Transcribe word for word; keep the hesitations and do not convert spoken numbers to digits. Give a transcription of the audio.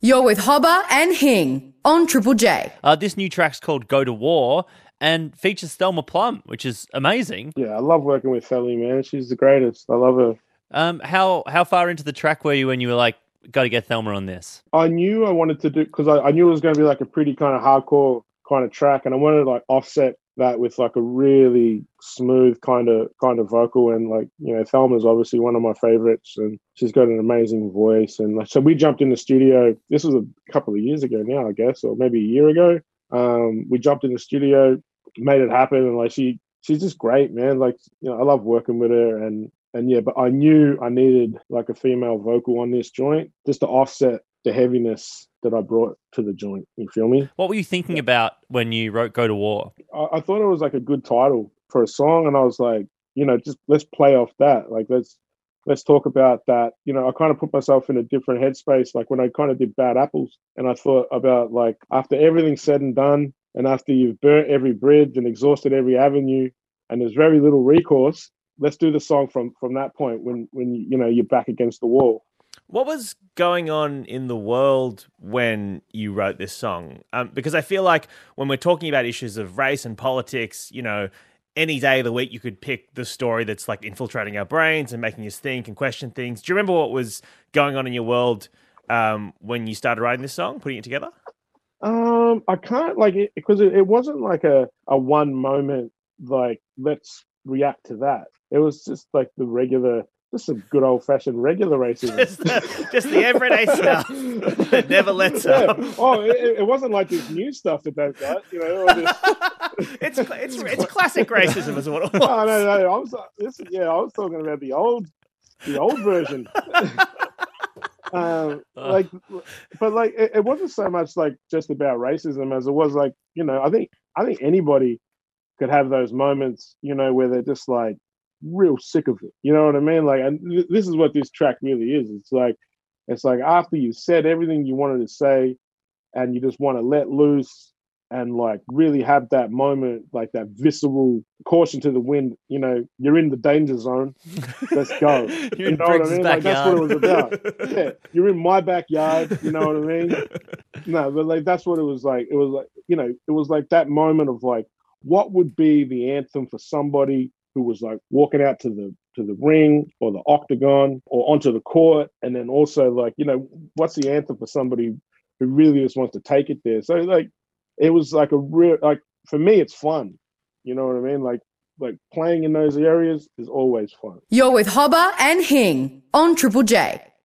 You're with Hobber and Hing on Triple J. Uh, this new track's called Go to War and features Thelma Plum, which is amazing. Yeah, I love working with Thelmy, man. She's the greatest. I love her. Um, how how far into the track were you when you were like, got to get Thelma on this? I knew I wanted to do, because I, I knew it was going to be like a pretty kind of hardcore kind of track, and I wanted to like offset that with like a really smooth kind of kind of vocal. And like, you know, Thelma's obviously one of my favorites, and she's got an amazing voice. And like, so we jumped in the studio. This was a couple of years ago now, I guess, or maybe a year ago. Um, we jumped in the studio, made it happen, and like she she's just great, man. Like, you know, I love working with her. and And yeah, but I knew I needed like a female vocal on this joint just to offset the heaviness that I brought to the joint. You feel me? What were you thinking Yeah. about when you wrote Go to War? I, I thought it was like a good title for a song, and I was like, you know, just let's play off that. Like, let's let's talk about that. You know, I kind of put myself in a different headspace, like when I kind of did Bad Apples, and I thought about like after everything's said and done, and after you've burnt every bridge and exhausted every avenue, and there's very little recourse. Let's do the song from from that point when when you know you're back against the wall. What was going on in the world when you wrote this song? Um, because I feel like when we're talking about issues of race and politics, you know, any day of the week you could pick the story that's like infiltrating our brains and making us think and question things. Do you remember what was going on in your world um, when you started writing this song, putting it together? Um, I can't like it because it, it wasn't like a a one moment like let's react to that. It was just like the regular, just a good old fashioned regular racism. Just the, just the everyday stuff that never lets Yeah. up. Oh, it, it wasn't like this new stuff that they've got, you know. Or this... it's it's it's classic racism, is what it was. No, no, no. I was this, yeah, I was talking about the old, the old version. um, like, but like, it, it wasn't so much like just about racism as it was like, you know, I think I think anybody could have those moments, you know, where they're just like real sick of it. You know what I mean? Like, and th- this is what this track really is. It's like, it's like after you said everything you wanted to say, and you just want to let loose and like really have that moment, like that visceral caution to the wind. You know, you're in the danger zone. Let's go. You're You in know what I Briggs's mean? Like, that's what it was backyard. about. Yeah, you're in my backyard. You know what I mean? No, but like that's what it was like. It was like, you know, it was like that moment of like, what would be the anthem for somebody who was like walking out to the to the ring or the octagon or onto the court, and then also like, you know, what's the anthem for somebody who really just wants to take it there? So like, it was like a real, like for me, it's fun. You know what I mean? Like like playing in those areas is always fun. You're with Hobber and Hing on Triple J.